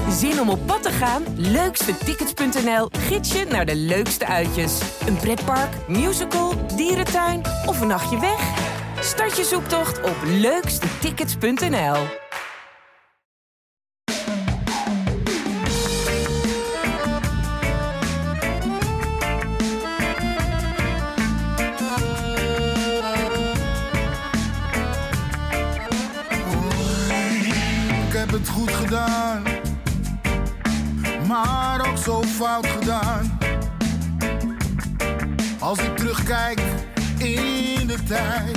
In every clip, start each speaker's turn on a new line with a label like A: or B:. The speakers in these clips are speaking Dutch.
A: Zin om op pad te gaan? Leukstetickets.nl gids je naar de leukste uitjes. Een pretpark, musical, dierentuin of een nachtje weg? Start je zoektocht op leukstetickets.nl.
B: Ik heb het goed gedaan, maar ook zo fout gedaan. Als ik terugkijk in de tijd,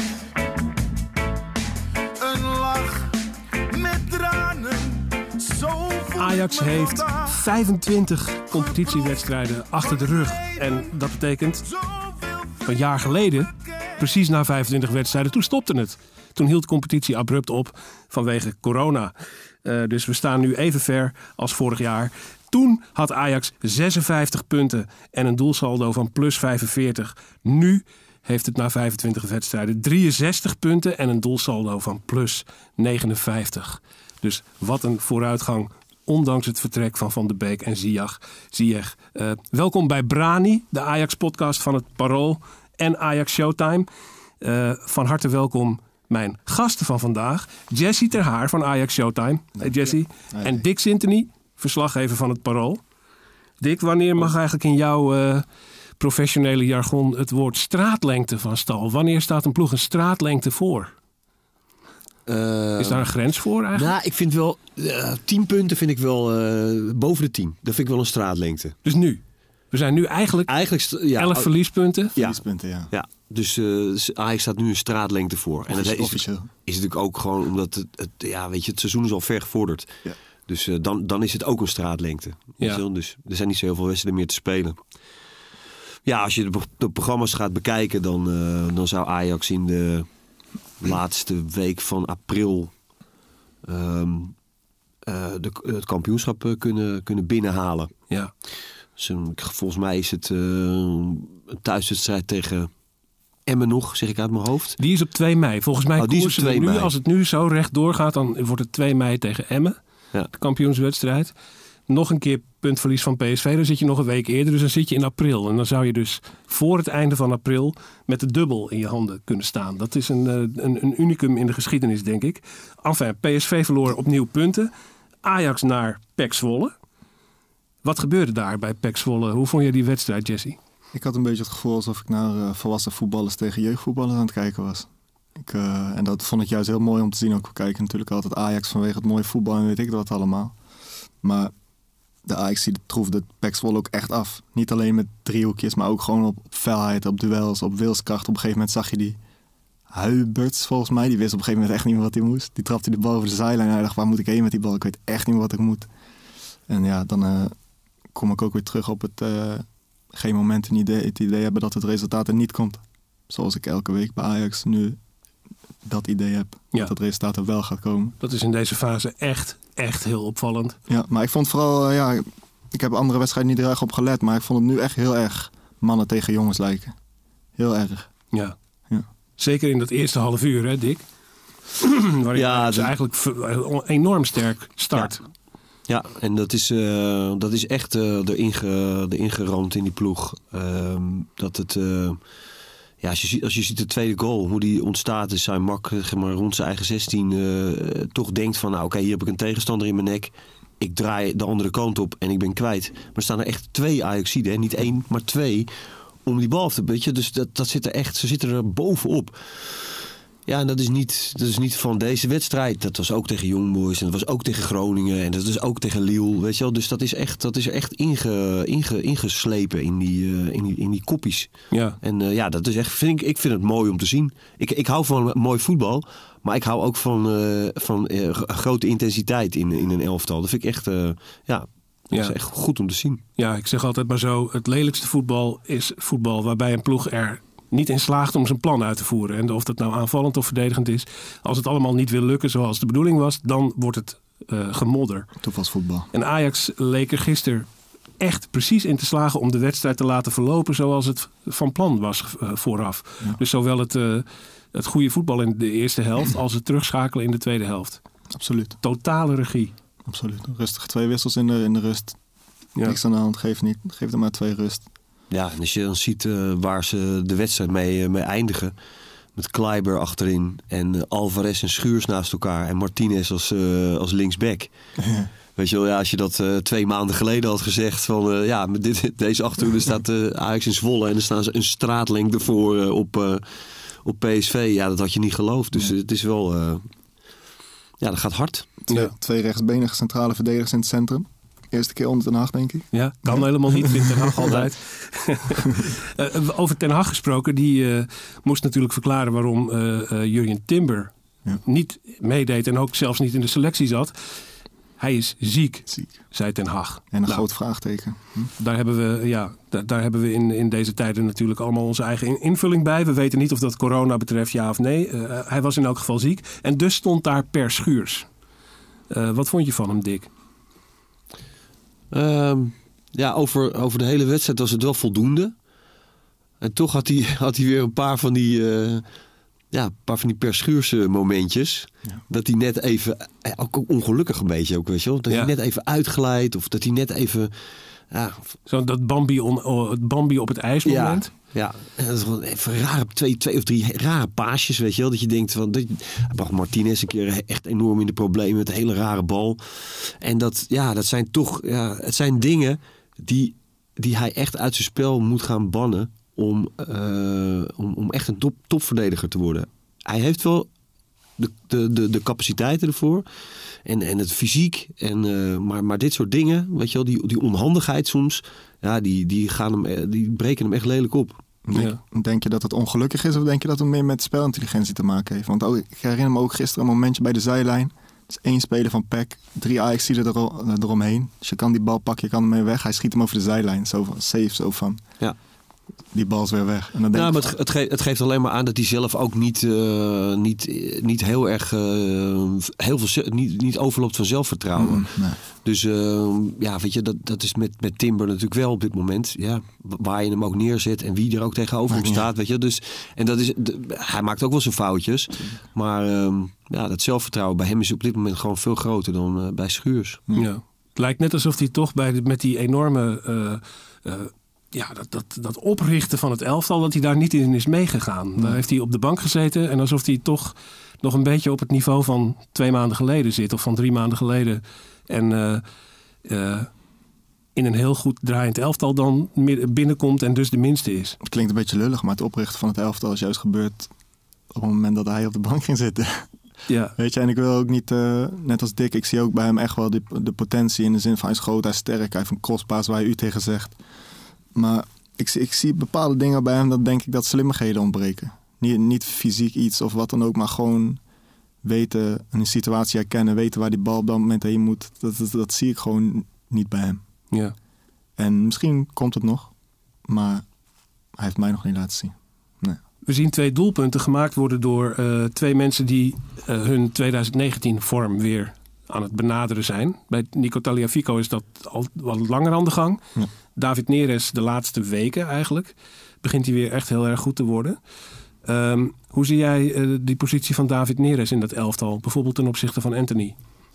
B: een lach met tranen, zoveel.
C: Ajax heeft 25 competitiewedstrijden achter de rug. En dat betekent, een jaar geleden, precies na 25 wedstrijden, toen stopte het. Toen hield de competitie abrupt op vanwege corona. Dus we staan nu even ver als vorig jaar. Toen had Ajax 56 punten en een doelsaldo van plus 45. Nu heeft het na 25 wedstrijden 63 punten en een doelsaldo van plus 59. Dus wat een vooruitgang, ondanks het vertrek van Van de Beek en Ziyech. Welkom bij Brani, de Ajax-podcast van het Parool en Ajax Showtime. Van harte welkom mijn gasten van vandaag. Jesse Ter Haar van Ajax Showtime. Hey Jesse.
D: Hey.
C: En Dick Sintony, verslaggever van het Parool. Dick, wanneer mag eigenlijk in jouw professionele jargon het woord straatlengte van stal? Wanneer staat een ploeg een straatlengte voor? Is daar een grens voor eigenlijk?
D: Nou, ik vind wel 10 punten vind ik wel boven de 10. Dat vind ik wel een straatlengte.
C: Dus nu? We zijn nu eigenlijk 11 verliespunten.
E: Verliespunten, ja.
D: Dus Ajax staat nu een straatlengte voor. En dat is natuurlijk ook gewoon omdat het seizoen is al ver gevorderd. Ja. Dus dan is het ook een straatlengte. Ja. Dus er zijn niet zo heel veel wedstrijden meer te spelen. Ja, als je de programma's gaat bekijken, dan zou Ajax in de laatste week van april het kampioenschap kunnen binnenhalen. Ja. Dus, volgens mij is het een thuiswedstrijd tegen Emmen nog, zeg ik uit mijn hoofd.
C: Die is op 2 mei. Volgens mij koersen we nu, als het nu zo recht doorgaat, dan wordt het 2 mei tegen Emmen. Ja. De kampioenswedstrijd. Nog een keer puntverlies van PSV. Dan zit je nog een week eerder. Dus dan zit je in april. En dan zou je dus voor het einde van april met de dubbel in je handen kunnen staan. Dat is een unicum in de geschiedenis, denk ik. Enfin, PSV verloor opnieuw punten. Ajax naar PEC Zwolle. Wat gebeurde daar bij PEC Zwolle? Hoe vond je die wedstrijd, Jesse?
E: Ik had een beetje het gevoel alsof ik naar volwassen voetballers tegen jeugdvoetballers aan het kijken was. En dat vond ik juist heel mooi om te zien. Ook we kijken natuurlijk altijd Ajax vanwege het mooie voetbal en weet ik wat allemaal. Maar de Ajax die troefde PEC Zwolle ook echt af. Niet alleen met driehoekjes, maar ook gewoon op felheid, op duels, op wilskracht. Op een gegeven moment zag je die Huiberts volgens mij. Die wist op een gegeven moment echt niet meer wat hij moest. Die trapte de bal over de zijlijn en hij dacht, waar moet ik heen met die bal? Ik weet echt niet meer wat ik moet. En ja, dan kom ik ook weer terug op het geen moment het idee hebben dat het resultaat er niet komt. Zoals ik elke week bij Ajax nu dat idee heb. Ja. Dat het resultaat er wel gaat komen.
C: Dat is in deze fase echt heel opvallend.
E: Ja, maar ik vond vooral, ik heb andere wedstrijden niet er erg op gelet. Maar ik vond het nu echt heel erg mannen tegen jongens lijken. Heel erg.
C: Ja. Zeker in dat eerste half uur, hè Dick? Waarin ze eigenlijk enorm sterk start.
D: Ja, en dat is echt erin geramd in die ploeg. Als je ziet de tweede goal, hoe die ontstaat, is zijn mak rond zijn eigen 16 toch denkt van, oké, hier heb ik een tegenstander in mijn nek. Ik draai de andere kant op en ik ben kwijt. Maar er staan er echt 2 Ajaxiden, niet 1, maar 2 om die bal te beetje. Dus dat zit er echt, ze zitten er bovenop. Ja, en dat is niet van deze wedstrijd. Dat was ook tegen Young Boys en dat was ook tegen Groningen en dat is ook tegen Lille, weet je wel. Dus dat is er echt ingeslepen in die koppies. Ja. En dat is echt, ik vind het mooi om te zien. Ik hou van mooi voetbal, maar ik hou ook van grote intensiteit in een elftal. Dat vind ik echt, dat is echt goed om te zien.
C: Ja, ik zeg altijd maar zo, het lelijkste voetbal is voetbal waarbij een ploeg er niet in slaagt om zijn plan uit te voeren. En of dat nou aanvallend of verdedigend is. Als het allemaal niet wil lukken zoals de bedoeling was, dan wordt het gemodder.
E: Toevalsvoetbal.
C: En Ajax leek er gisteren echt precies in te slagen om de wedstrijd te laten verlopen zoals het van plan was vooraf. Ja. Dus zowel het goede voetbal in de eerste helft als het terugschakelen in de tweede helft.
E: Absoluut.
C: Totale regie.
E: Absoluut. Rustig 2 wissels in de rust.
C: Ja.
E: Niks aan de hand, geef er maar 2 rust.
D: Ja, en als je dan ziet waar ze de wedstrijd mee eindigen. Met Kleiber achterin en Alvarez en Schuurs naast elkaar. En Martinez als linksback.
E: Ja.
D: Weet je wel, ja, als je dat 2 maanden geleden had gezegd van met deze achterhoede staat Ajax in Zwolle en er staan ze een straatlengte voor op PSV. Ja, dat had je niet geloofd. Dus het is wel, dat gaat hard.
C: Ja.
E: 2 rechtsbenige centrale verdedigers in het centrum. Eerste keer onder Ten Hag, denk ik.
C: Ja, kan helemaal niet, vindt Ten Hag altijd. Over Ten Hag gesproken, die moest natuurlijk verklaren waarom Jurjen Timber niet meedeed en ook zelfs niet in de selectie zat. Hij is ziek, zei Ten Hag.
E: En een groot vraagteken.
C: Daar hebben we in deze tijden natuurlijk allemaal onze eigen invulling bij. We weten niet of dat corona betreft, ja of nee. Hij was in elk geval ziek. En dus stond daar Per Schuurs. Wat vond je van hem, Dick?
D: Over de hele wedstrijd was het wel voldoende. En toch had hij weer een paar van die Per Schuurs momentjes. Ja. Dat hij net even, ook ongelukkig een beetje ook, weet je wel. Dat hij net even uitglijdt of dat hij net even... Ja.
C: Zo dat Bambi op het ijs moment.
D: Ja, dat is gewoon even rare 2 of 3 rare paasjes, weet je wel. Dat je denkt van, Martinez een keer echt enorm in de problemen met een hele rare bal. En dat zijn toch, het zijn dingen die hij echt uit zijn spel moet gaan bannen om echt een topverdediger te worden. Hij heeft wel de capaciteiten ervoor en het fysiek maar dit soort dingen, weet je wel, die onhandigheid soms, die breken hem echt lelijk op.
E: Denk je dat het ongelukkig is of denk je dat het meer met spelintelligentie te maken heeft? Want ik herinner me ook gisteren een momentje bij de zijlijn. Dus 1 speler van PEC, 3 Ajax-zielen eromheen. Dus je kan die bal pakken, je kan ermee weg. Hij schiet hem over de zijlijn, zo van safe, zo van. Ja. Die bal is weer weg. En dan denk
D: maar het geeft alleen maar aan dat hij zelf ook niet heel erg niet overloopt van zelfvertrouwen. Nee. Dus weet je, dat is met Timber natuurlijk wel op dit moment. Ja, waar je hem ook neerzet en wie er ook tegenover hem staat, weet je. Dus en dat is, hij maakt ook wel zijn foutjes, maar dat zelfvertrouwen bij hem is op dit moment gewoon veel groter dan bij Schuurs.
C: Ja. Het lijkt net alsof hij toch met die enorme dat oprichten van het elftal, dat hij daar niet in is meegegaan. Nee. Daar heeft hij op de bank gezeten en alsof hij toch nog een beetje op het niveau van 2 maanden geleden zit of van 3 maanden geleden. En in een heel goed draaiend elftal dan binnenkomt en dus de minste is.
E: Het klinkt een beetje lullig, maar het oprichten van het elftal is juist gebeurd op het moment dat hij op de bank ging zitten. Ja. Weet je, en ik wil ook niet, net als Dick, ik zie ook bij hem echt wel de potentie in de zin van hij is groot, hij is sterk, hij heeft een crosspaas waar je u tegen zegt. Maar ik zie bepaalde dingen bij hem, dat denk ik dat slimmigheden ontbreken. Niet fysiek iets of wat dan ook, maar gewoon weten, een situatie herkennen, weten waar die bal op dat moment heen moet. Dat zie ik gewoon niet bij hem. Ja. En misschien komt het nog, maar hij heeft mij nog niet laten zien. Nee.
C: We zien 2 doelpunten gemaakt worden door 2 mensen die hun 2019 vorm weer aan het benaderen zijn. Bij Nico Tagliafico is dat al wat langer aan de gang. Ja. David Neres de laatste weken eigenlijk. Begint hij weer echt heel erg goed te worden. Hoe zie jij die positie van David Neres in dat elftal? Bijvoorbeeld ten opzichte van Anthony?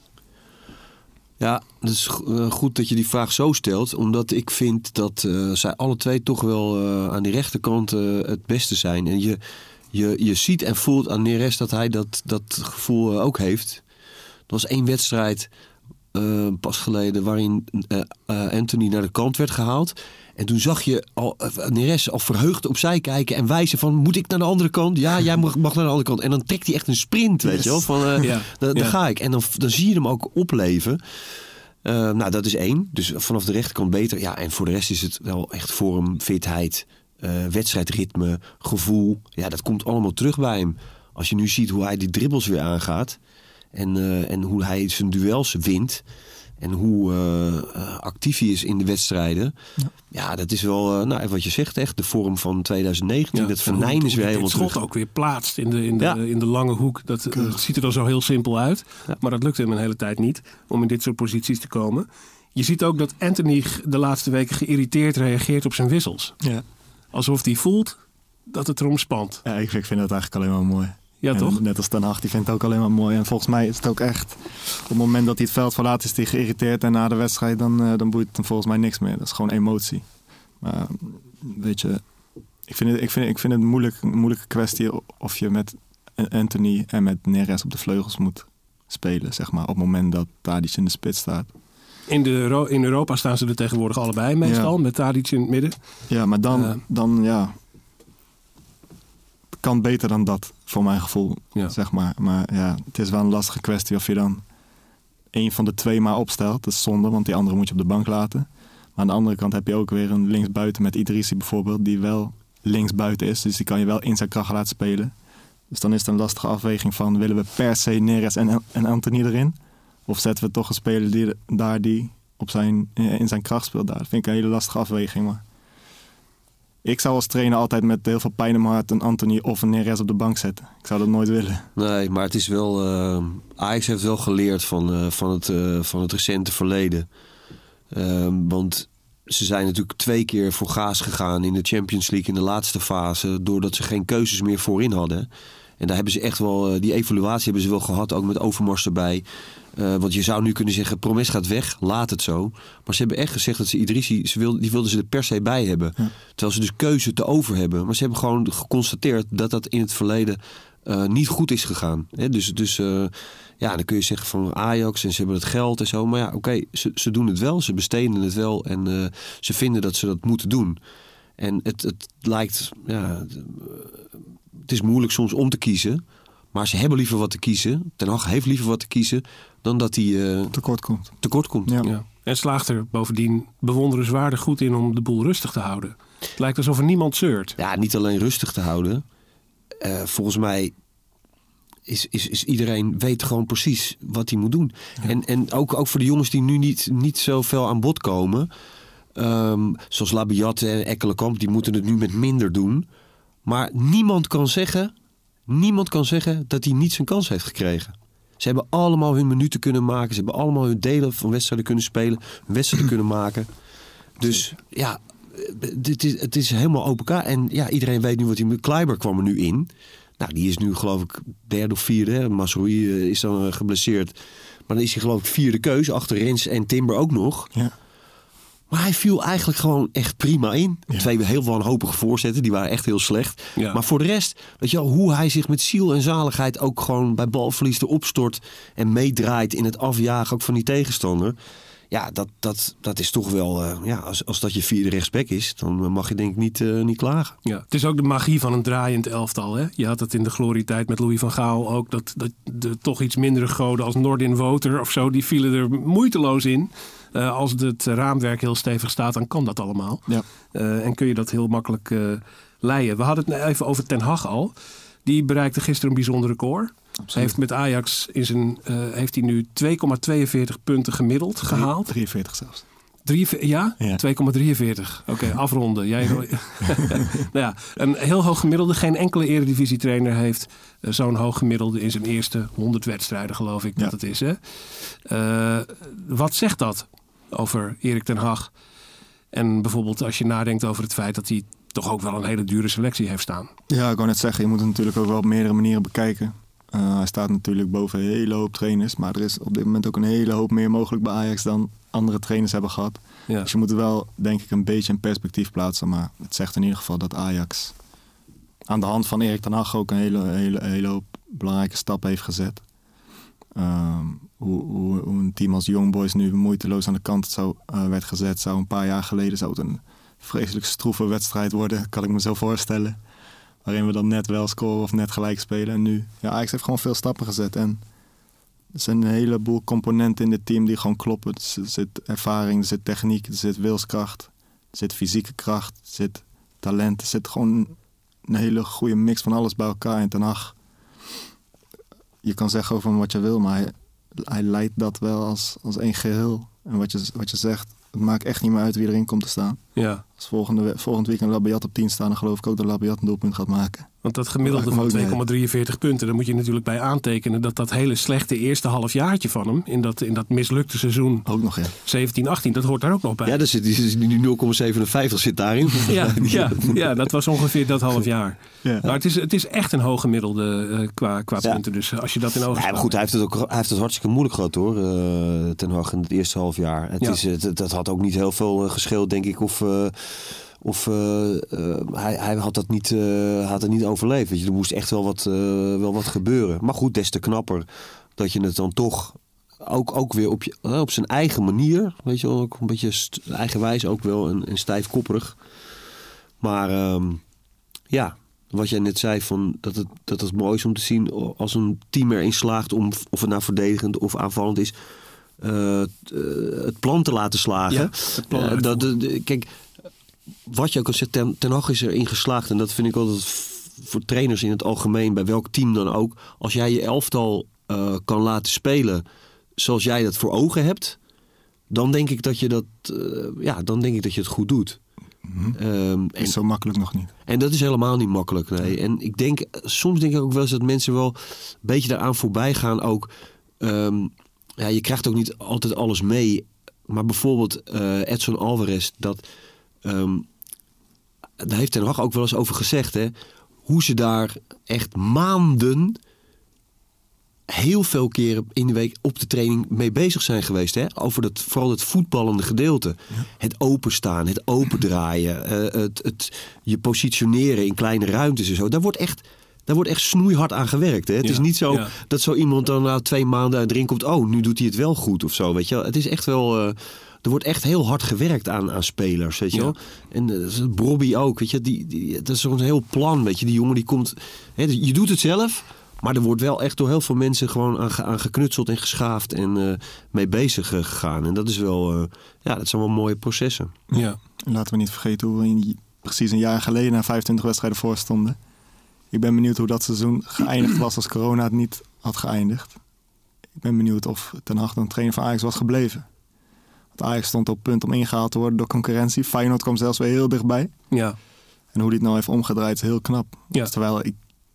D: Ja, het is goed dat je die vraag zo stelt. Omdat ik vind dat zij alle 2 toch wel aan die rechterkant het beste zijn. En je ziet en voelt aan Neres dat hij dat gevoel ook heeft. Er was 1 wedstrijd pas geleden waarin Anthony naar de kant werd gehaald. En toen zag je Neres al verheugd opzij kijken en wijzen van, moet ik naar de andere kant? Ja, jij mag naar de andere kant. En dan trekt hij echt een sprint, weet je wel. Van, daar ga ik. En dan zie je hem ook opleven. Dat is 1. Dus vanaf de rechterkant beter. Ja, en voor de rest is het wel echt vorm, fitheid, wedstrijdritme, gevoel. Ja, dat komt allemaal terug bij hem. Als je nu ziet hoe hij die dribbels weer aangaat. En hoe hij zijn duels wint. En hoe actief hij is in de wedstrijden. Ja, dat is wel, wat je zegt, echt de vorm van 2019. Ja, dat venijn is weer helemaal terug.
C: Het schot ook weer plaatst in de lange hoek. Dat ziet er dan zo heel simpel uit. Ja. Maar dat lukt hem een hele tijd niet om in dit soort posities te komen. Je ziet ook dat Anthony de laatste weken geïrriteerd reageert op zijn wissels. Ja. Alsof hij voelt dat het erom spant.
E: Ja, ik vind dat eigenlijk alleen maar mooi.
C: Ja,
E: en
C: toch?
E: Net als Ten Hag, die vindt het ook alleen maar mooi. En volgens mij is het ook echt... Op het moment dat hij het veld verlaat, is hij geïrriteerd. En na de wedstrijd, dan boeit het hem volgens mij niks meer. Dat is gewoon emotie. Maar weet je... Ik vind het een moeilijke kwestie of je met Antony en met Neres op de vleugels moet spelen, zeg maar. Op het moment dat Tadic in de spits staat.
C: In Europa staan ze er tegenwoordig allebei meestal, met Tadic in het midden.
E: Ja, maar dan het kan beter dan dat, voor mijn gevoel, zeg maar. Maar ja, het is wel een lastige kwestie of je dan één van de twee maar opstelt. Dat is zonde, want die andere moet je op de bank laten. Maar aan de andere kant heb je ook weer een linksbuiten met Idrissi bijvoorbeeld, die wel linksbuiten is. Dus die kan je wel in zijn kracht laten spelen. Dus dan is het een lastige afweging van, willen we per se Neres en Antony erin? Of zetten we toch een speler die in zijn kracht speelt daar? Dat vind ik een hele lastige afweging. Maar ik zou als trainer altijd met heel veel pijn in mijn hart een Antony of een Neres op de bank zetten. Ik zou dat nooit willen.
D: Nee, maar het is wel... Ajax heeft wel geleerd van het recente verleden. Want ze zijn natuurlijk 2 keer voor gaas gegaan in de Champions League in de laatste fase, doordat ze geen keuzes meer voorin hadden. En daar hebben ze echt wel, die evaluatie hebben ze wel gehad, ook met Overmars erbij. Want je zou nu kunnen zeggen, Promes gaat weg, laat het zo. Maar ze hebben echt gezegd dat ze Idrissi, die wilden ze er per se bij hebben. Ja. Terwijl ze dus keuze te over hebben. Maar ze hebben gewoon geconstateerd dat dat in het verleden niet goed is gegaan. Hè? Dus dan kun je zeggen van Ajax en ze hebben het geld en zo. Maar ja, oké, ze doen het wel, ze besteden het wel en ze vinden dat ze dat moeten doen. En het lijkt, het is moeilijk soms om te kiezen. Maar ze hebben liever wat te kiezen. Ten Hag heeft liever wat te kiezen dan dat hij tekort komt.
C: Ja. En slaagt er bovendien bewonderenswaardig goed in om de boel rustig te houden. Het lijkt alsof er niemand zeurt.
D: Ja, niet alleen rustig te houden. Volgens mij is iedereen weet gewoon precies wat hij moet doen. Ja. En ook voor de jongens die nu niet zoveel aan bod komen. Zoals Labiat en Ekkelenkamp, die moeten het nu met minder doen. Maar niemand kan zeggen dat hij niet zijn kans heeft gekregen. Ze hebben allemaal hun minuten kunnen maken. Ze hebben allemaal hun delen van wedstrijden kunnen spelen. Wedstrijden kunnen maken. Dus ja, het is helemaal open kaart. En ja, iedereen weet nu wat hij... Kleiber kwam er nu in. Nou, die is nu geloof ik 3e of 4e. Masroei is dan geblesseerd. Maar dan is hij geloof ik 4e keus. Achter Rens en Timber ook nog. Ja. Maar hij viel eigenlijk gewoon echt prima in. Ja. 2 heel wanhopige voorzetten, die waren echt heel slecht. Ja. Maar voor de rest, weet je wel, hoe hij zich met ziel en zaligheid ook gewoon bij balverlies erop stort en meedraait in het afjagen ook van die tegenstander. Ja, dat is toch wel... als dat je 4e rechtsback is, dan mag je denk ik niet klagen. Ja,
C: het is ook de magie van een draaiend elftal. Hè? Je had het in de glorietijd met Louis van Gaal ook. Dat de toch iets mindere goden als Nordin Woter of zo, die vielen er moeiteloos in. Als het raamwerk heel stevig staat, dan kan dat allemaal. Ja. En kun je dat heel makkelijk leiden. We hadden het even over Ten Hag al. Die bereikte gisteren een bijzonder record. Absoluut. Heeft met Ajax heeft hij nu 2,42 punten gemiddeld gehaald.
E: 43 zelfs.
C: 2,43. Oké, afronden. Nou ja, een heel hoog gemiddelde. Geen enkele eredivisietrainer heeft zo'n hoog gemiddelde in zijn eerste 100 wedstrijden, geloof ik dat het is. Hè? Wat zegt dat over Erik ten Hag? En bijvoorbeeld als je nadenkt over het feit dat hij toch ook wel een hele dure selectie heeft staan. Ja,
E: ik wou net zeggen, je moet het natuurlijk ook wel op meerdere manieren bekijken. Hij staat natuurlijk boven een hele hoop trainers. Maar er is op dit moment ook een hele hoop meer mogelijk bij Ajax dan andere trainers hebben gehad. Ja. Dus je moet er wel, denk ik, een beetje in perspectief plaatsen. Maar het zegt in ieder geval dat Ajax aan de hand van Erik ten Hag ook een hele hoop belangrijke stappen heeft gezet. Hoe een team als Young Boys nu moeiteloos aan de kant werd gezet. Zou een paar jaar geleden zou het een vreselijk stroeve wedstrijd worden, kan ik me zo voorstellen. Waarin we dan net wel scoren of net gelijk spelen. En nu, Ajax heeft gewoon veel stappen gezet. En er zijn een heleboel componenten in dit team die gewoon kloppen. Er zit ervaring, er zit techniek, er zit wilskracht. Er zit fysieke kracht, er zit talent. Er zit gewoon een hele goede mix van alles bij elkaar. En Ten Hag, je kan zeggen over hem wat je wil, maar hij leidt dat wel als één geheel. En wat je zegt, het maakt echt niet meer uit wie erin komt te staan. Ja. Als volgend weekend Labiat op 10 staan, dan geloof ik ook dat Labiat een doelpunt gaat maken.
C: Want dat gemiddelde van 2,43 punten, daar moet je natuurlijk bij aantekenen dat hele slechte eerste halfjaartje van hem, in dat mislukte seizoen
E: Ook nog, ja.
C: 17, 18, dat hoort daar ook nog bij.
D: Ja, daar zit die 0,57 zit daarin.
C: Ja, dat was ongeveer dat half jaar.
E: Ja.
C: Maar het is echt een hoog gemiddelde qua punten. Dus als je dat in ogen
D: Ja, maar goed, hij heeft het hartstikke moeilijk gehad hoor. Ten Hag in het eerste half jaar. Dat had ook niet heel veel gescheeld, denk ik. Of hij had het niet overleefd. Weet je, er moest echt wel wat gebeuren. Maar goed, des te knapper dat je het dan toch ook weer op zijn eigen manier. Weet je wel, ook een beetje eigenwijs ook wel en stijfkopperig. Maar wat jij net zei, van dat het mooi is om te zien als een team erin slaagt om, of het nou verdedigend of aanvallend is, het plan te laten slagen.
C: Ja, het plan
D: kijk, wat je ook al zegt, Ten Hag is erin geslaagd. En dat vind ik altijd voor trainers in het algemeen, bij welk team dan ook. Als jij je elftal kan laten spelen zoals jij dat voor ogen hebt, dan denk ik dat je het goed doet.
E: Is zo makkelijk nog niet.
D: En dat is helemaal niet makkelijk, nee. En soms denk ik ook wel eens dat mensen wel een beetje daaraan voorbij gaan ook. Je krijgt ook niet altijd alles mee. Maar bijvoorbeeld Edson Alvarez, daar heeft Ten Hag ook wel eens over gezegd, hè, hoe ze daar echt maanden heel veel keren in de week op de training mee bezig zijn geweest. Hè? Over vooral het voetballende gedeelte. Ja. Het openstaan, het opendraaien, je positioneren in kleine ruimtes en zo. Daar wordt echt snoeihard aan gewerkt. Hè? Het is niet zo dat zo iemand dan na 2 maanden erin komt, oh, nu doet hij het wel goed of zo. Weet je wel? Het is echt wel, er wordt echt heel hard gewerkt aan spelers. Weet je wel? En Bobby ook. Weet je? Dat is zo'n heel plan. Weet je? Die jongen die komt, hè, je doet het zelf. Maar er wordt wel echt door heel veel mensen gewoon aan geknutseld en geschaafd en mee bezig gegaan. En dat is wel, dat zijn wel mooie processen.
E: Ja. Laten we niet vergeten hoe we precies een jaar geleden na 25 wedstrijden voor stonden. Ik ben benieuwd hoe dat seizoen geëindigd was als corona het niet had geëindigd. Ik ben benieuwd of Ten Hag dan trainer van Ajax was gebleven. Want Ajax stond op punt om ingehaald te worden door concurrentie. Feyenoord kwam zelfs weer heel dichtbij. Ja. En hoe hij het nou heeft omgedraaid is heel knap. Ja. Terwijl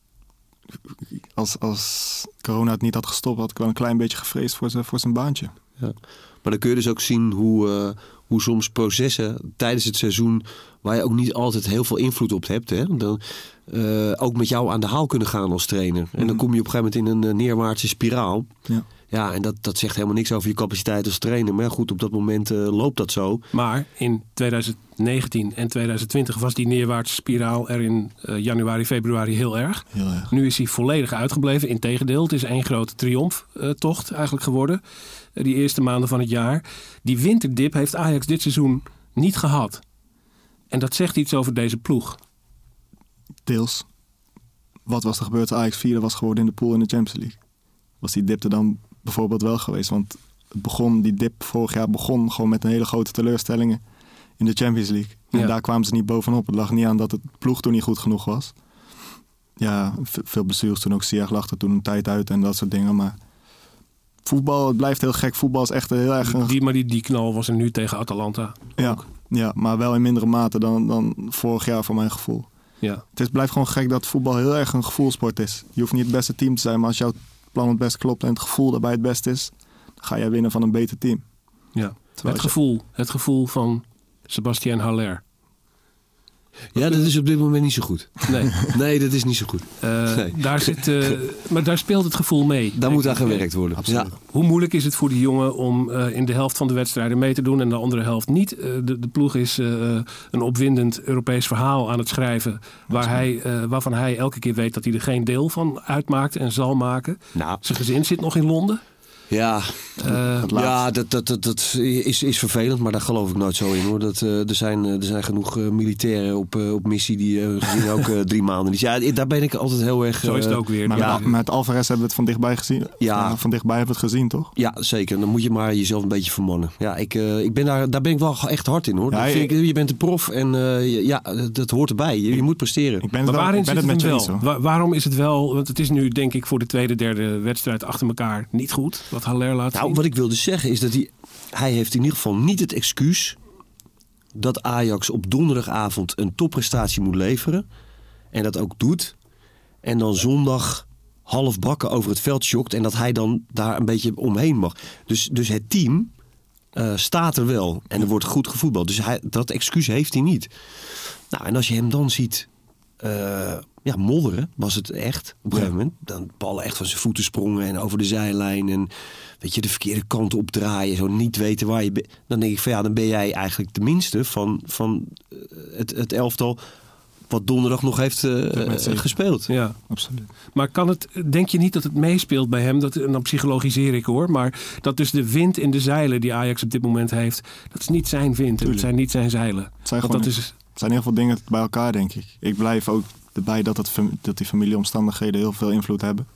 E: als corona het niet had gestopt, had ik wel een klein beetje gevreesd voor zijn baantje.
D: Ja. Maar dan kun je dus ook zien hoe soms processen tijdens het seizoen, waar je ook niet altijd heel veel invloed op hebt, hè, dan ook met jou aan de haal kunnen gaan als trainer. En dan kom je op een gegeven moment in een neerwaartse spiraal. Ja, en dat zegt helemaal niks over je capaciteit als trainer. Maar goed, op dat moment loopt dat zo.
C: Maar in 2019 en 2020 was die neerwaartse spiraal er in januari, februari heel erg. Nu is hij volledig uitgebleven. Integendeel, het is één grote triomftocht eigenlijk geworden. Die eerste maanden van het jaar. Die winterdip heeft Ajax dit seizoen niet gehad. En dat zegt iets over deze ploeg.
E: Deels. Wat was er gebeurd als Ajax 4 was geworden in de pool in de Champions League? Was die dip er dan bijvoorbeeld wel geweest? Want die dip vorig jaar begon gewoon met een hele grote teleurstellingen in de Champions League. En daar kwamen ze niet bovenop. Het lag niet aan dat het ploeg toen niet goed genoeg was. Ja, veel blessures toen ook. Ziyech lag er toen een tijd uit en dat soort dingen. Maar voetbal, het blijft heel gek. Voetbal is echt heel erg...
C: Die knal was er nu tegen Atalanta.
E: Ja, maar wel in mindere mate dan vorig jaar voor mijn gevoel. Ja. Het blijft gewoon gek dat voetbal heel erg een gevoelsport is. Je hoeft niet het beste team te zijn, maar als jouw plan het best klopt en het gevoel daarbij het best is, dan ga jij winnen van een beter team.
C: Ja. Het gevoel van Sébastien Haller.
D: Ja, dat is op dit moment niet zo goed. Nee, dat is niet zo goed.
C: Maar daar speelt het gevoel mee.
D: Daar moet aan gewerkt worden.
C: Ja. Hoe moeilijk is het voor die jongen om in de helft van de wedstrijden mee te doen en de andere helft niet? De ploeg is een opwindend Europees verhaal aan het schrijven, waarvan hij elke keer weet dat hij er geen deel van uitmaakt en zal maken. Nou. Zijn gezin zit nog in Londen.
D: Ja, dat is vervelend, maar daar geloof ik nooit zo in, hoor. Er zijn genoeg militairen op missie die gezien ook 3 maanden. Dus ja, daar ben ik altijd heel erg...
C: Zo is het ook weer.
E: Maar met Alvarez hebben we het van dichtbij gezien. Ja, van dichtbij hebben we het gezien, toch?
D: Ja, zeker. Dan moet je maar jezelf een beetje vermannen. Ja, daar ben ik wel echt hard in, hoor. Ja, je bent een prof en dat hoort erbij. Je moet presteren.
C: Waarom is het wel... Want het is nu, denk ik, voor de tweede, derde wedstrijd achter elkaar niet goed. Wat Haller laat zien.
D: Wat ik wilde zeggen is dat hij heeft in ieder geval niet het excuus dat Ajax op donderdagavond een topprestatie moet leveren. En dat ook doet. En dan zondag half bakken over het veld jokt. En dat hij dan daar een beetje omheen mag. Dus het team staat er wel. En er wordt goed gevoetbald. Dus dat excuus heeft hij niet. Nou, en als je hem dan ziet modderen, was het echt. Op een gegeven moment. Dan ballen echt van zijn voeten sprongen en over de zijlijn. En weet je, de verkeerde kant opdraaien. Zo niet weten waar je bent. Dan denk ik van dan ben jij eigenlijk de minste van het elftal wat donderdag nog heeft gespeeld.
C: Ja,
E: absoluut.
C: Maar denk je niet dat het meespeelt bij hem? En dan psychologiseer ik hoor. Maar dat dus de wind in de zeilen die Ajax op dit moment heeft. Dat is niet zijn wind. Het zijn niet zijn zeilen.
E: Het zijn heel veel dingen bij elkaar, denk ik. Ik blijf ook erbij dat die familieomstandigheden heel veel invloed hebben.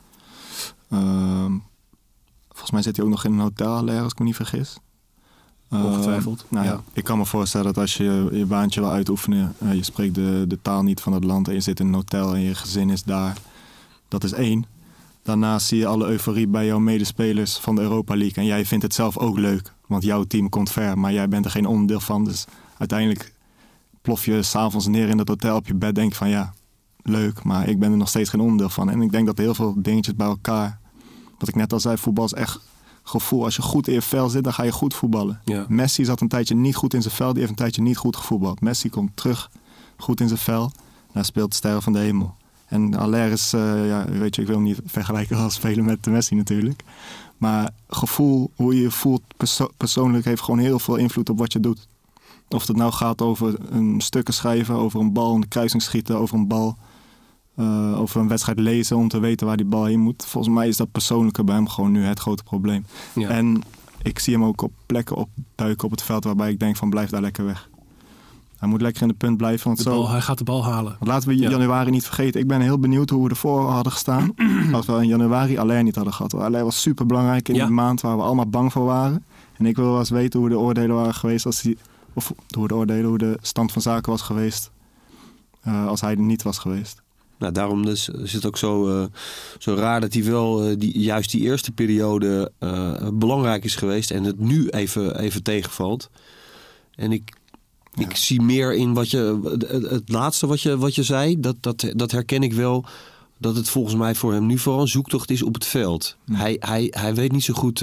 E: Volgens mij zit hij ook nog in een hotel, als ik me niet vergis.
C: Ongetwijfeld.
E: Ik kan me voorstellen dat als je je baantje wil uitoefenen, je spreekt de taal niet van het land en je zit in een hotel en je gezin is daar. Dat is 1. Daarnaast zie je alle euforie bij jouw medespelers van de Europa League. En jij vindt het zelf ook leuk, want jouw team komt ver, maar jij bent er geen onderdeel van. Dus uiteindelijk plof je 's avonds neer in dat hotel op je bed, denk van leuk, maar ik ben er nog steeds geen onderdeel van. En ik denk dat heel veel dingetjes bij elkaar, wat ik net al zei, voetbal is echt gevoel. Als je goed in je vel zit, dan ga je goed voetballen. Ja. Messi zat een tijdje niet goed in zijn vel, die heeft een tijdje niet goed gevoetbald. Messi komt terug, goed in zijn vel, hij speelt Sterren van de Hemel. En Haller is, weet je, ik wil hem niet vergelijken als spelen met Messi natuurlijk. Maar gevoel, hoe je je voelt persoonlijk, heeft gewoon heel veel invloed op wat je doet. Of het nou gaat over een stukken schrijven, over een bal in de kruising schieten, over een bal, over een wedstrijd lezen om te weten waar die bal heen moet. Volgens mij is dat persoonlijke bij hem gewoon nu het grote probleem. Ja. En ik zie hem ook op plekken opduiken op het veld waarbij ik denk van blijf daar lekker weg. Hij moet lekker in de punt blijven.
C: Hij gaat de bal halen.
E: Want laten we januari niet vergeten. Ik ben heel benieuwd hoe we ervoor hadden gestaan. Als we in januari Haller niet hadden gehad. Haller was super belangrijk in die maand waar we allemaal bang voor waren. En ik wil wel eens weten hoe de oordelen waren geweest hoe de stand van zaken was geweest als hij er niet was geweest.
D: Nou, daarom is het ook zo raar dat hij wel juist die eerste periode belangrijk is geweest en het nu even tegenvalt. En ik zie meer in het laatste wat je zei, dat herken ik wel, dat het volgens mij voor hem nu vooral een zoektocht is op het veld. Ja. Hij weet niet zo goed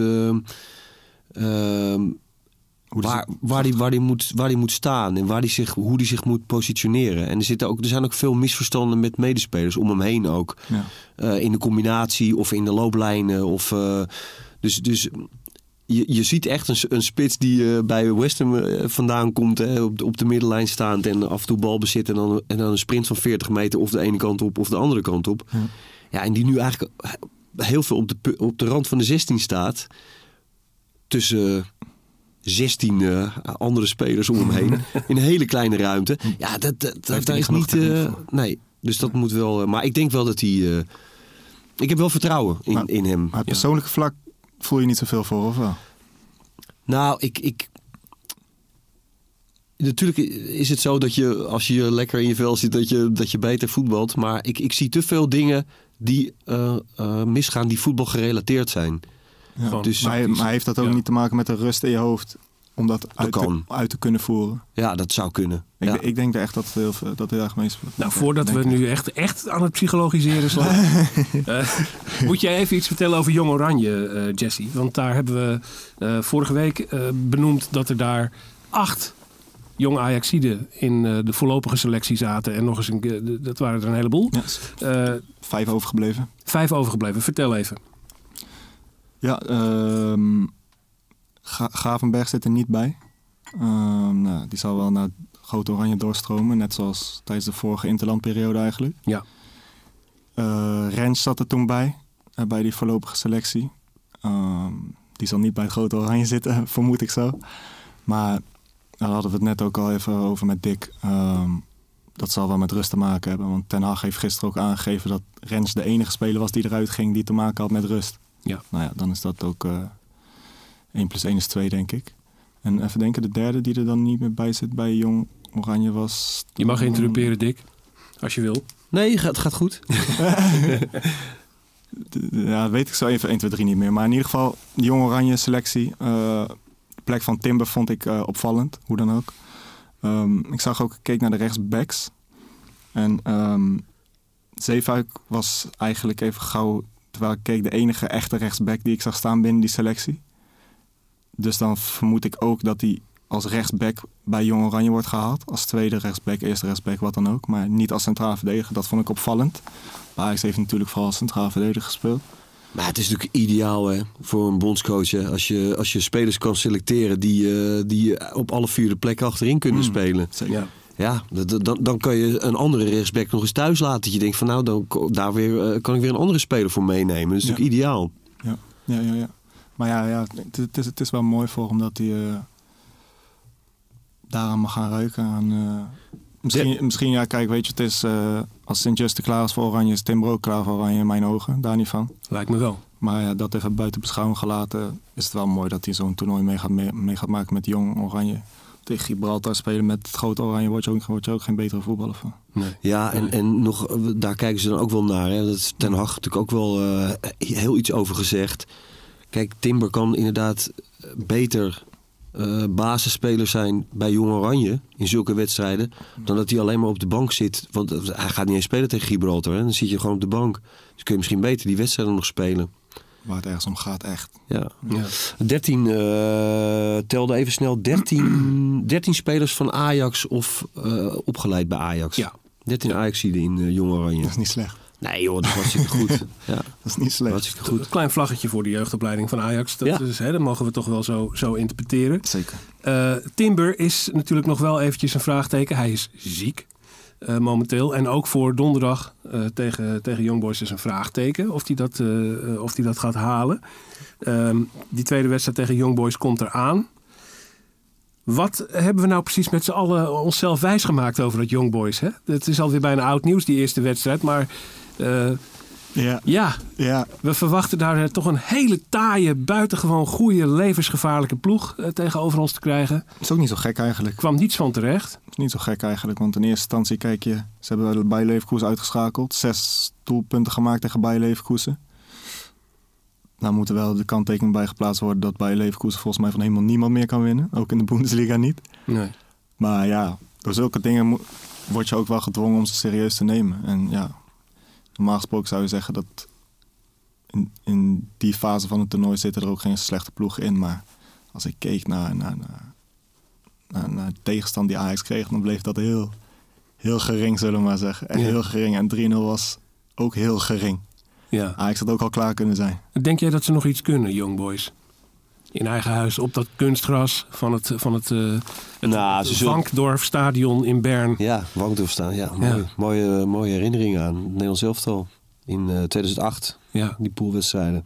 D: waar hij moet staan en hoe hij zich moet positioneren. En er zijn ook veel misverstanden met medespelers om hem heen ook. Ja. In de combinatie of in de looplijnen. Dus je ziet echt een spits die bij West Ham vandaan komt, op de middenlijn staand en af en toe bal bezit en dan een sprint van 40 meter of de ene kant op of de andere kant op. Ja, en die nu eigenlijk heel veel op de rand van de 16 staat tussen 16 andere spelers om hem heen. In een hele kleine ruimte. Ja, dat is niet... nee, dus dat moet wel... maar ik denk wel dat hij... ik heb wel vertrouwen in hem.
E: Maar het persoonlijke vlak voel je niet zoveel voor, of wel?
D: Nou, natuurlijk is het zo dat je, als je lekker in je vel zit, dat je beter voetbalt. Maar ik zie te veel dingen die misgaan die voetbal gerelateerd zijn. Ja,
E: dus, maar heeft dat ook niet te maken met de rust in je hoofd om dat uit te kunnen voeren?
D: Ja, dat zou kunnen.
E: Ik denk echt dat het heel erg meespeelt.
C: Nou, voordat we nu echt aan het psychologiseren slaan, moet jij even iets vertellen over Jong Oranje, Jesse. Want daar hebben we vorige week benoemd dat er daar 8 jong Ajaxiden in de voorlopige selectie zaten. En nog eens dat waren er een heleboel.
E: Yes. 5 overgebleven.
C: 5 overgebleven. Vertel even.
E: Ja, Gravenberg zit er niet bij. Die zal wel naar Groot Oranje doorstromen. Net zoals tijdens de vorige interlandperiode eigenlijk.
C: Ja.
E: Rens zat er toen bij die voorlopige selectie. Die zal niet bij het Groot Oranje zitten, vermoed ik zo. Maar daar hadden we het net ook al even over met Dick. Dat zal wel met rust te maken hebben. Want Ten Hag heeft gisteren ook aangegeven dat Rens de enige speler was die eruit ging die te maken had met rust.
C: Ja.
E: Nou ja, dan is dat ook 1 + 1 is 2, denk ik. En even denken, de derde die er dan niet meer bij zit bij Jong Oranje was...
C: Je mag interrumperen, Dick, als je wil.
D: Nee, het gaat goed.
E: Ja, weet ik zo even 1, 2, 3 niet meer. Maar in ieder geval, de Jong Oranje selectie. De plek van Timber vond ik opvallend, hoe dan ook. Ik zag ook, keek naar de rechtsbacks. En Zeefuik was eigenlijk even gauw, terwijl ik keek, de enige echte rechtsback die ik zag staan binnen die selectie. Dus dan vermoed ik ook dat hij als rechtsback bij Jong Oranje wordt gehaald. Als tweede rechtsback, eerste rechtsback, wat dan ook. Maar niet als centraal verdediger. Dat vond ik opvallend. Maar Ajax heeft natuurlijk vooral als centraal verdediger gespeeld.
D: Maar het is natuurlijk ideaal hè, voor een bondscoach. Hè, als je spelers kan selecteren die op alle 4 plekken achterin kunnen spelen.
E: Zeker.
C: Ja.
D: Ja, dan kan je een andere rechtsback nog eens thuis laten. Dat je denkt van nou, dan kan ik weer een andere speler voor meenemen. Dat is natuurlijk ideaal.
E: Ja. Maar ja, het is wel mooi voor hem dat hij daaraan mag gaan ruiken. Misschien, ja, kijk, weet je, het is als Sint-Juste klaar is voor Oranje, is Timber ook klaar voor Oranje in mijn ogen. Daar niet van.
C: Lijkt me wel.
E: Maar ja, dat even buiten beschouwing gelaten, is het wel mooi dat hij zo'n toernooi mee gaat maken met Jong Oranje. Tegen Gibraltar spelen met het grote Oranje word je ook geen betere voetballer van.
C: Nee.
D: Ja, en nog, daar kijken ze dan ook wel naar. Hè. Dat is Ten Hag natuurlijk ook wel heel iets over gezegd. Kijk, Timber kan inderdaad beter basisspeler zijn bij Jong Oranje in zulke wedstrijden dan dat hij alleen maar op de bank zit. Want hij gaat niet eens spelen tegen Gibraltar. Hè. Dan zit je gewoon op de bank. Dus kun je misschien beter die wedstrijden nog spelen.
E: Waar het ergens om gaat, echt.
D: Ja. 13, telde even snel, 13 spelers van Ajax of opgeleid bij Ajax.
C: Ja.
D: 13 Ajaxiden in Jong Oranje.
E: Dat is niet slecht.
D: Nee joh, dat was hartstikke goed. Ja.
E: Dat is niet slecht.
D: Hartstikke goed.
C: Een klein vlaggetje voor de jeugdopleiding van Ajax. Dat mogen we toch wel zo interpreteren.
E: Zeker.
C: Timber is natuurlijk nog wel eventjes een vraagteken. Hij is ziek momenteel. En ook voor donderdag tegen Young Boys is een vraagteken. Of hij dat gaat halen. Die tweede wedstrijd tegen Young Boys komt eraan. Wat hebben we nou precies met z'n allen onszelf wijsgemaakt over dat Young Boys? Hè? Het is alweer bijna oud nieuws, die eerste wedstrijd. Maar we verwachten daar toch een hele taaie, buitengewoon goede, levensgevaarlijke ploeg tegenover ons te krijgen.
E: Dat is ook niet zo gek eigenlijk.
C: Er kwam niets van terecht.
E: Dat is niet zo gek eigenlijk, want in eerste instantie kijk je, ze hebben Bayer Leverkusen uitgeschakeld. 6 doelpunten gemaakt tegen Bayer Leverkusen. Nou moet er wel de kanttekening bij geplaatst worden dat Bayer Leverkusen volgens mij van helemaal niemand meer kan winnen. Ook in de Bundesliga niet.
C: Nee.
E: Maar ja, door zulke dingen word je ook wel gedwongen om ze serieus te nemen. En ja, normaal gesproken zou je zeggen dat in die fase van het toernooi zitten er ook geen slechte ploegen in. Maar als ik keek naar de tegenstand die Ajax kreeg, dan bleef dat heel, heel gering, zullen we maar zeggen. Echt heel gering. En 3-0 was ook heel gering.
C: Ja.
E: Ajax had ook al klaar kunnen zijn.
C: Denk jij dat ze nog iets kunnen, Young Boys? In eigen huis, op dat kunstgras van het Wankdorfstadion in Bern.
D: Ja, Wankdorfstadion. Ja, mooie herinneringen aan het Nederlands elftal in 2008.
C: Ja.
D: Die poolwedstrijden.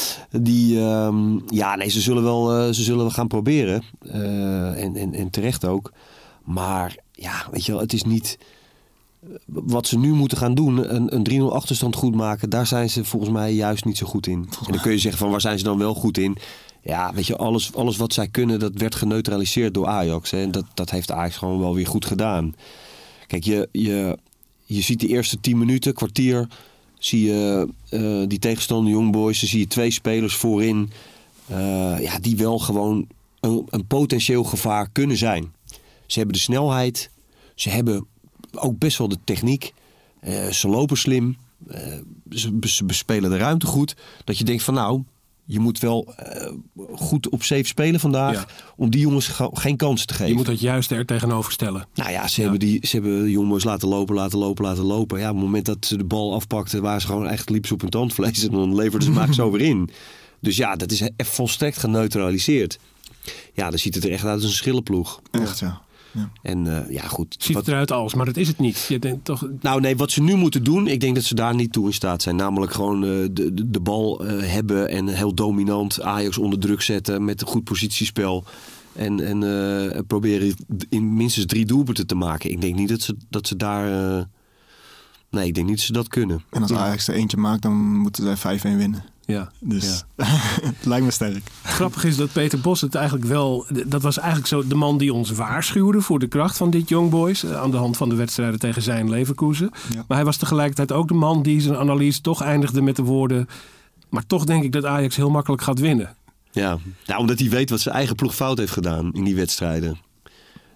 D: Ze zullen wel gaan proberen. En terecht ook. Maar ja, weet je wel, het is niet wat ze nu moeten gaan doen, een 3-0 achterstand goed maken, daar zijn ze volgens mij juist niet zo goed in. En dan kun je zeggen van waar zijn ze dan wel goed in? Ja, weet je, alles wat zij kunnen, dat werd geneutraliseerd door Ajax. Hè? En dat heeft Ajax gewoon wel weer goed gedaan. Kijk, je ziet de eerste 10 minuten, kwartier, zie je die tegenstander Young Boys, dan zie je 2 spelers voorin die wel gewoon een potentieel gevaar kunnen zijn. Ze hebben de snelheid, ze hebben ook best wel de techniek. Ze lopen slim. Ze bespelen de ruimte goed. Dat je denkt van nou, je moet wel goed op safe spelen vandaag. Ja. Om die jongens geen kansen te geven.
C: Je moet dat juist er tegenover stellen.
D: Nou ja, ze hebben de jongens laten lopen. Ja, op het moment dat ze de bal afpakten, waren ze gewoon echt liep ze op hun tandvlees. En dan leverden ze maar zo weer in. Dus ja, dat is echt volstrekt geneutraliseerd. Ja, dan ziet het er echt uit als een schillenploeg.
E: Echt, ja. Ja.
D: En goed.
C: Ziet het eruit als, maar dat is het niet. Je denkt toch...
D: Nou nee, wat ze nu moeten doen, ik denk dat ze daar niet toe in staat zijn. Namelijk gewoon de bal hebben en heel dominant Ajax onder druk zetten met een goed positiespel. En proberen in minstens 3 doelpunten te maken. Ik denk niet dat ze daar... Nee, ik denk niet dat ze dat kunnen.
E: En als Ajax er eentje maakt, dan moeten zij 5-1 winnen.
C: Ja.
E: Dus het lijkt me sterk.
C: Grappig is dat Peter Bos het eigenlijk wel... Dat was eigenlijk zo de man die ons waarschuwde voor de kracht van dit Young Boys. Aan de hand van de wedstrijden tegen zijn Leverkusen. Ja. Maar hij was tegelijkertijd ook de man die zijn analyse toch eindigde met de woorden... Maar toch denk ik dat Ajax heel makkelijk gaat winnen.
D: Ja, omdat hij weet wat zijn eigen ploeg fout heeft gedaan in die wedstrijden.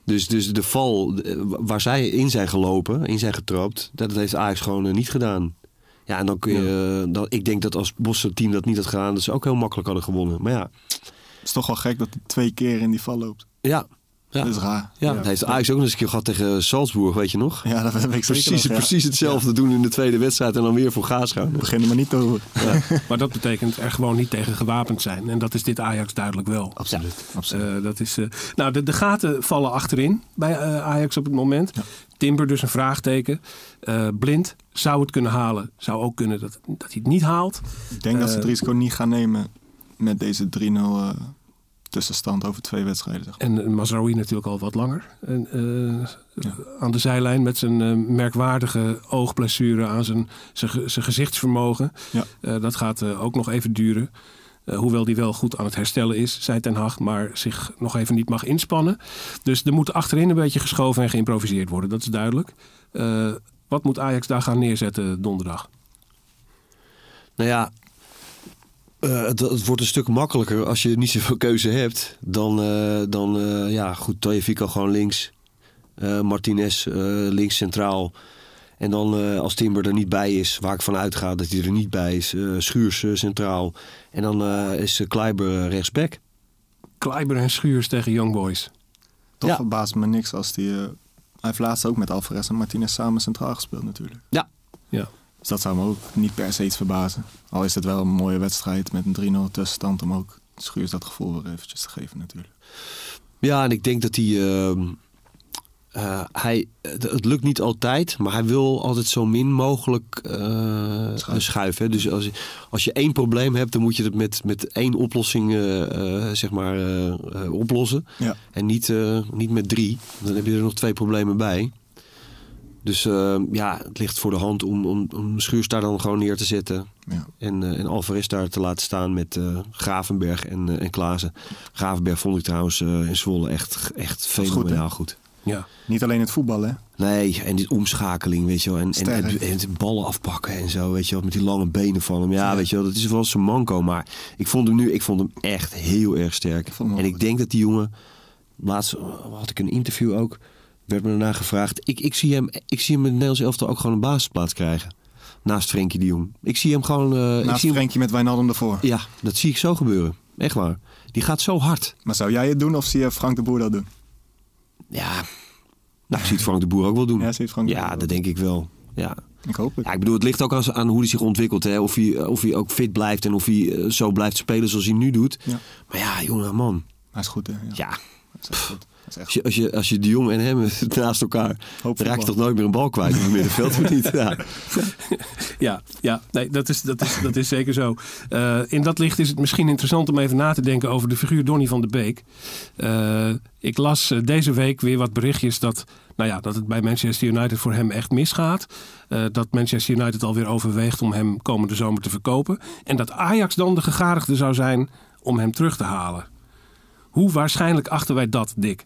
D: Dus de val waar zij in zijn gelopen, in zijn getrapt, dat heeft Ajax gewoon niet gedaan. Ja, en dan kun je... ik denk dat als Bosse team dat niet had gedaan, dat ze ook heel makkelijk hadden gewonnen. Maar ja...
E: Het is toch wel gek dat hij 2 keer in die val loopt.
D: Ja.
E: Dat is raar.
D: Ja, dat heeft Ajax ook nog eens een keer gehad tegen Salzburg, weet je nog?
E: Ja, dat heb ik zeker nog,
D: Precies hetzelfde doen in de tweede wedstrijd en dan weer voor gaas gaan.
E: We beginnen maar niet over.
C: Ja. Maar dat betekent er gewoon niet tegen gewapend zijn. En dat is dit Ajax duidelijk wel.
E: Absoluut.
C: Dat is, de gaten vallen achterin bij Ajax op het moment. Ja. Timber dus een vraagteken. Blind zou het kunnen halen. Zou ook kunnen dat hij het niet haalt.
E: Ik denk dat ze het risico niet gaan nemen met deze 3-0 tussenstand over 2 wedstrijden. Zeg maar.
C: En Mazraoui natuurlijk al wat langer. Aan de zijlijn met zijn merkwaardige oogblessure aan zijn gezichtsvermogen. Ja. Dat gaat ook nog even duren. Hoewel die wel goed aan het herstellen is, zei Ten Hag, maar zich nog even niet mag inspannen. Dus er moet achterin een beetje geschoven en geïmproviseerd worden. Dat is duidelijk. Wat moet Ajax daar gaan neerzetten donderdag?
D: Nou ja, het wordt een stuk makkelijker als je niet zoveel keuze hebt. Dan Tagliafico gewoon links. Martinez links centraal. En dan als Timber er niet bij is, waar ik van uitga dat hij er niet bij is, Schuurs centraal. En dan is Kleiber rechtsback.
C: Kleiber en Schuurs tegen Young Boys.
E: Toch verbaast me niks als hij heeft laatst ook met Alvarez en Martinez samen centraal gespeeld natuurlijk.
D: Ja.
E: Dus dat zou me ook niet per se iets verbazen. Al is het wel een mooie wedstrijd met een 3-0 tussenstand om ook Schuurs dat gevoel weer eventjes te geven natuurlijk.
D: Ja, en ik denk dat het lukt niet altijd, maar hij wil altijd zo min mogelijk schuiven. Dus als je 1 probleem hebt, dan moet je het met 1 oplossing oplossen. Ja. En niet met 3. Dan heb je er nog 2 problemen bij. Dus het ligt voor de hand om Schuurs daar dan gewoon neer te zetten. Ja. En Alvarez daar te laten staan met Gravenberg en Klaassen. Gravenberg vond ik trouwens in Zwolle echt fenomenaal goed.
E: Ja. Niet alleen het voetbal, hè?
D: Nee, en die omschakeling, weet je wel. En ballen afpakken en zo, weet je wel. Met die lange benen van hem. Ja, weet je wel, dat is wel zijn manco. Maar ik vond hem echt heel erg sterk. En ik denk dat die jongen... Laatst had ik een interview ook. Werd me daarna gevraagd. Ik zie hem in het Nederlands elftal ook gewoon een basisplaats krijgen. Naast Frenkie de Jong. Ik zie hem gewoon...
E: naast Frenkie met Wijnaldum ervoor.
D: Ja, dat zie ik zo gebeuren. Echt waar. Die gaat zo hard.
E: Maar zou jij het doen of zie je Frank de Boer dat doen?
D: Ja, ik zie het Frank de Boer ook wel doen.
E: Ja,
D: dat denk ik wel. Ja.
E: Ik hoop het.
D: Ja, ik bedoel, het ligt ook aan hoe hij zich ontwikkelt. Hè? Of hij ook fit blijft en of hij zo blijft spelen zoals hij nu doet. Ja. Maar ja, jongen, man.
E: Hij is goed, hè?
D: Ja. Dat is echt goed. Als je de Jong en hem naast elkaar... dan raak je toch nooit meer een bal kwijt in het middenveld, of niet?
C: Ja. Nee, dat is zeker zo. In dat licht is het misschien interessant om even na te denken over de figuur Donny van de Beek. Ik las deze week weer wat berichtjes dat het bij Manchester United voor hem echt misgaat. Dat Manchester United alweer overweegt om hem komende zomer te verkopen. En dat Ajax dan de gegadigde zou zijn om hem terug te halen. Hoe waarschijnlijk achten wij dat, Dick?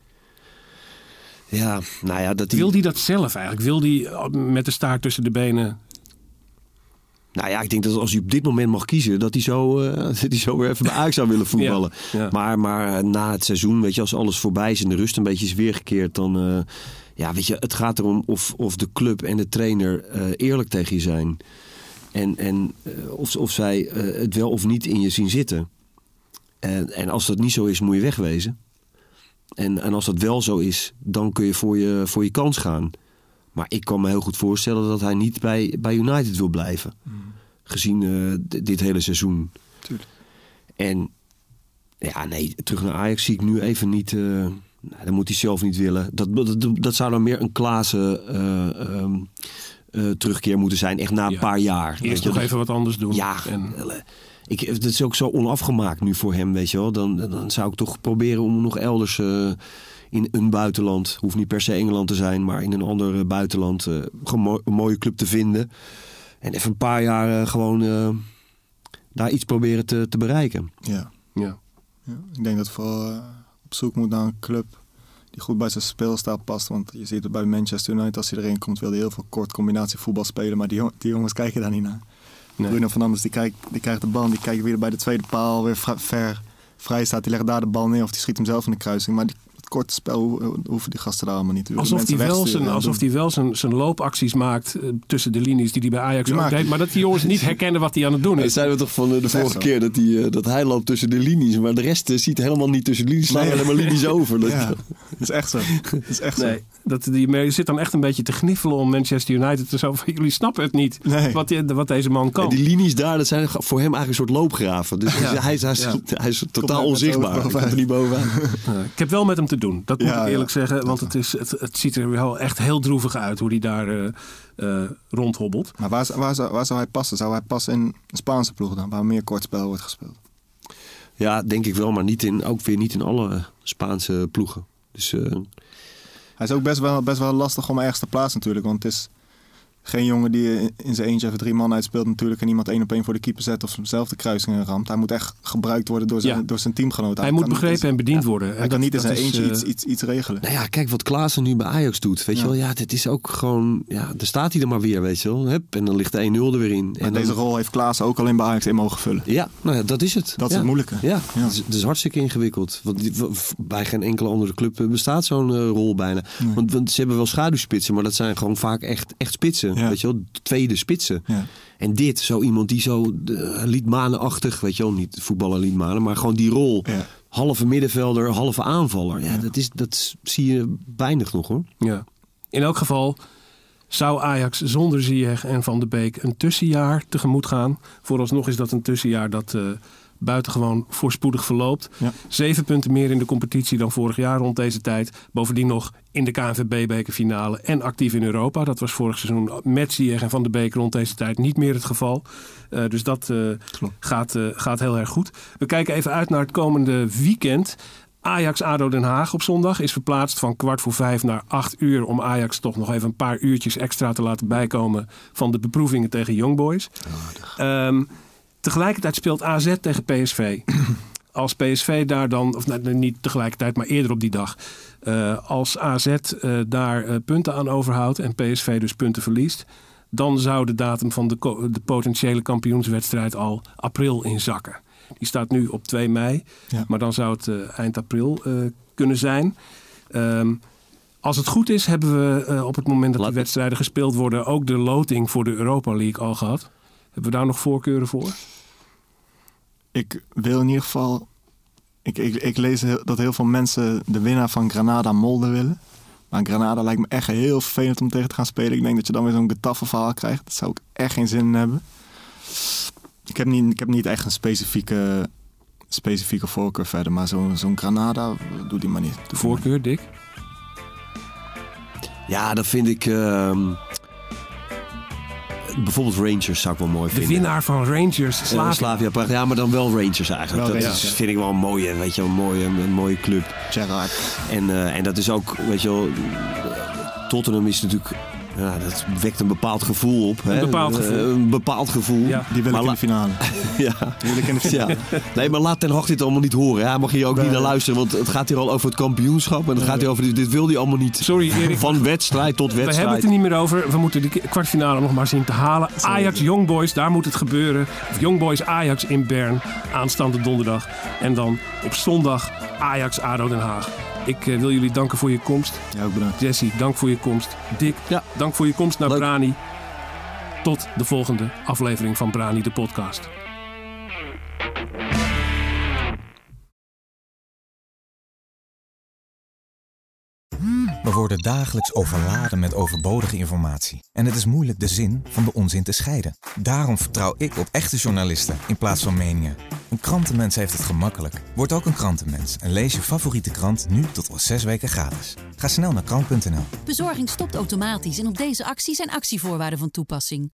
D: Ja,
C: Wil hij dat zelf eigenlijk? Wil hij met de staart tussen de benen?
D: Nou ja, ik denk dat als hij op dit moment mag kiezen... dat hij zo weer even bij Ajax zou willen voetballen. Ja. Maar na het seizoen, weet je, als alles voorbij is en de rust een beetje is weergekeerd... dan, weet je, het gaat erom of de club en de trainer eerlijk tegen je zijn. En of zij het wel of niet in je zien zitten. En als dat niet zo is, moet je wegwezen. En als dat wel zo is, dan kun je voor je kans gaan. Maar ik kan me heel goed voorstellen dat hij niet bij United wil blijven. Gezien dit hele seizoen.
E: Tuurlijk.
D: En terug naar Ajax zie ik nu even niet... dat moet hij zelf niet willen. Dat zou dan meer een Klaassen terugkeer moeten zijn. Echt na een paar jaar.
C: Eerst nog even wat anders doen.
D: Ja, het is ook zo onafgemaakt nu voor hem, weet je wel. Dan zou ik toch proberen om nog elders in een buitenland... hoeft niet per se Engeland te zijn, maar in een ander buitenland... een mooie club te vinden. En even een paar jaar gewoon daar iets proberen te bereiken.
E: Ja. Ik denk dat we vooral op zoek moet naar een club... die goed bij zijn speelstijl past. Want je ziet het bij Manchester United, als hij erin komt... wil hij heel veel kort combinatie voetbal spelen. Maar die jongens kijken daar niet naar. Nee. Bruno Fernandes die krijgt de bal... die kijkt weer bij de tweede paal weer vrij staat. Die legt daar de bal neer of die schiet hem zelf in de kruising. Maar dat korte spel hoeven die gasten daar allemaal niet te doen.
C: Alsof hij wel zijn loopacties maakt tussen de linies die hij bij Ajax ook deed. Maar dat die jongens niet herkennen wat hij aan het doen is.
D: Dat zeiden we toch van de vorige keer dat hij loopt tussen de linies. Maar de rest ziet helemaal niet tussen de linies. Slaan helemaal linies over.
E: Dat is echt zo.
C: Je zit dan echt een beetje te gniffelen om Manchester United te zo. Jullie snappen het niet wat deze man kan.
D: En die linies daar, dat zijn voor hem eigenlijk een soort loopgraven. Dus hij is totaal onzichtbaar. Hij komt er niet bovenaan.
C: Ik heb wel met hem te doen. Dat moet ik eerlijk zeggen. Want het ziet er wel echt heel droevig uit hoe hij daar rondhobbelt.
E: Maar waar zou hij passen? Zou hij passen in een Spaanse ploeg dan? Waar meer kortspel wordt gespeeld?
D: Ja, denk ik wel. Maar ook weer niet in alle Spaanse ploegen. Dus...
E: Hij is ook best wel lastig om ergens te plaatsen natuurlijk. Want het is geen jongen die in zijn eentje even 3 man uitspeelt natuurlijk. En iemand 1-op-1 voor de keeper zet of zelf de kruisingen ramt. Hij moet echt gebruikt worden door zijn teamgenoten.
C: Hij moet begrepen en bediend worden.
E: Hij kan niet in zijn eentje iets regelen.
D: Nou ja, kijk wat Klaassen nu bij Ajax doet. Weet je wel, het is ook gewoon... Ja, daar staat hij er maar weer, weet je wel. Hup, en dan ligt de 1-0 er weer in. En
E: deze rol heeft Klaassen ook alleen bij Ajax in mogen vullen.
D: Ja, nou ja, dat is het.
E: Dat is het moeilijke.
D: Ja. Het is hartstikke ingewikkeld. Want bij geen enkele andere club bestaat zo'n rol bijna. Nee. Want ze hebben wel schaduwspitsen, maar dat zijn gewoon vaak echt spitsen. Ja. Weet je wel, tweede spitsen. Ja. En zo iemand die zo Liedmanen-achtig, weet je wel, niet voetballer Liedmanen, maar gewoon die rol. Ja. Halve middenvelder, halve aanvaller. Ja, dat zie je weinig nog, hoor.
C: Ja. In elk geval zou Ajax zonder Ziyech en Van de Beek een tussenjaar tegemoet gaan. Vooralsnog is dat een tussenjaar dat buitengewoon voorspoedig verloopt. Ja. 7 punten meer in de competitie dan vorig jaar rond deze tijd. Bovendien nog in de KNVB-bekerfinale en actief in Europa. Dat was vorig seizoen met Ziyech en Van de Beek rond deze tijd niet meer het geval. Dus dat gaat heel erg goed. We kijken even uit naar het komende weekend. Ajax-ADO Den Haag op zondag is verplaatst van 4:15 naar 8:00... om Ajax toch nog even een paar uurtjes extra te laten bijkomen van de beproevingen tegen Young Boys. Tegelijkertijd speelt AZ tegen PSV. Als PSV daar dan, of niet tegelijkertijd, maar eerder op die dag. Als AZ daar punten aan overhoudt en PSV dus punten verliest, dan zou de datum van de potentiële kampioenswedstrijd al april inzakken. Die staat nu op 2 mei, maar dan zou het eind april kunnen zijn. Als het goed is, hebben we op het moment dat die wedstrijden gespeeld worden ook de loting voor de Europa League al gehad. Hebben we daar nog voorkeuren voor?
E: Ik wil in ieder geval... Ik lees dat heel veel mensen de winnaar van Granada-Molde willen. Maar Granada lijkt me echt heel vervelend om tegen te gaan spelen. Ik denk dat je dan weer zo'n getaffe verhaal krijgt. Daar zou ik echt geen zin in hebben. Ik heb niet echt een specifieke voorkeur verder. Maar zo'n Granada, doe die maar niet.
C: Voorkeur, Dick?
D: Ja, dat vind ik... Bijvoorbeeld Rangers zou ik wel mooi vinden.
C: De winnaar van Rangers,
D: Slavia Praag. Ja, maar dan wel Rangers eigenlijk. Dat vind ik wel een mooie, weet je, een mooie club.
E: Gerrard.
D: En dat is ook, weet je wel, Tottenham is natuurlijk... Ja, dat wekt een bepaald gevoel op. Een bepaald gevoel.
E: Ja, die wil ik in de finale.
D: Nee, maar laat Ten Hag dit allemaal niet horen. Hij mag hier ook niet naar luisteren. Want het gaat hier al over het kampioenschap. En het gaat hier over... Dit wil hij allemaal niet.
C: Sorry, Erik.
D: Van wedstrijd tot wedstrijd.
C: We hebben het er niet meer over. We moeten de kwartfinale nog maar zien te halen. Ajax Young Boys, daar moet het gebeuren. Young Boys Ajax in Bern. Aanstaande donderdag. En dan op zondag Ajax ADO Den Haag. Ik wil jullie danken voor je komst.
E: Ja, ook bedankt.
C: Jesse, dank voor je komst. Dick, dank voor je komst naar Brani. Tot de volgende aflevering van Brani, de podcast.
F: We worden dagelijks overladen met overbodige informatie. En het is moeilijk de zin van de onzin te scheiden. Daarom vertrouw ik op echte journalisten in plaats van meningen. Een krantenmens heeft het gemakkelijk. Word ook een krantenmens en lees je favoriete krant nu tot wel 6 weken gratis. Ga snel naar krant.nl.
G: Bezorging stopt automatisch en op deze actie zijn actievoorwaarden van toepassing.